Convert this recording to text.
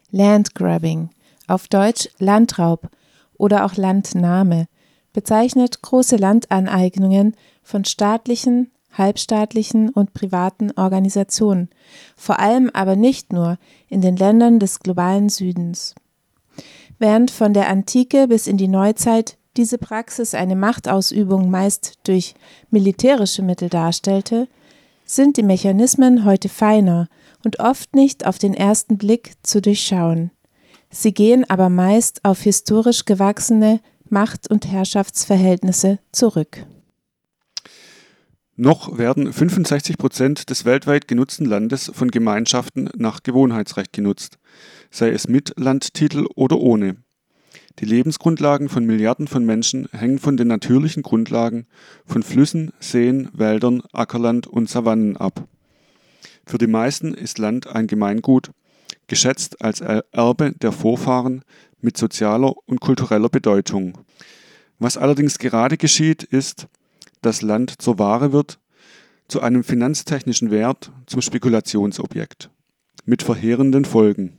Landgrabbing, auf Deutsch Landraub oder auch Landnahme, bezeichnet große Landaneignungen von staatlichen, halbstaatlichen und privaten Organisationen, vor allem aber nicht nur in den Ländern des globalen Südens. Während von der Antike bis in die Neuzeit diese Praxis eine Machtausübung meist durch militärische Mittel darstellte, sind die Mechanismen heute feiner und oft nicht auf den ersten Blick zu durchschauen. Sie gehen aber meist auf historisch gewachsene Macht- und Herrschaftsverhältnisse zurück. Noch werden 65% des weltweit genutzten Landes von Gemeinschaften nach Gewohnheitsrecht genutzt, sei es mit Landtitel oder ohne. Die Lebensgrundlagen von Milliarden von Menschen hängen von den natürlichen Grundlagen von Flüssen, Seen, Wäldern, Ackerland und Savannen ab. Für die meisten ist Land ein Gemeingut, geschätzt als Erbe der Vorfahren mit sozialer und kultureller Bedeutung. Was allerdings gerade geschieht, ist, dass Land zur Ware wird, zu einem finanztechnischen Wert, zum Spekulationsobjekt. Mit verheerenden Folgen.